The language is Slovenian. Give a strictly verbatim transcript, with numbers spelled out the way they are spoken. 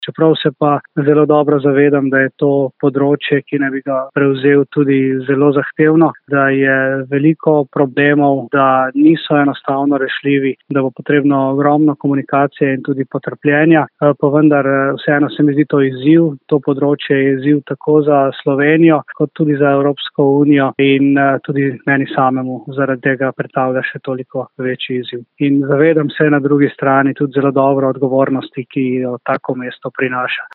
Čeprav se pa zelo dobro zavedam, da je to področje, ki ne bi ga prevzel, tudi zelo zahtevno, da je veliko problemov, da niso enostavno rešljivi, da bo potrebno ogromno komunikacije in tudi potrpljenja, pa vendar vseeno se mi zdi to izziv. To področje je izziv tako za Slovenijo, kot tudi za Evropsko unijo in tudi meni samemu zaradi tega predstavlja še toliko večji izziv. In zavedam se na drugi strani tudi zelo dobro odgovornosti, ki jo tako mesto prinaša.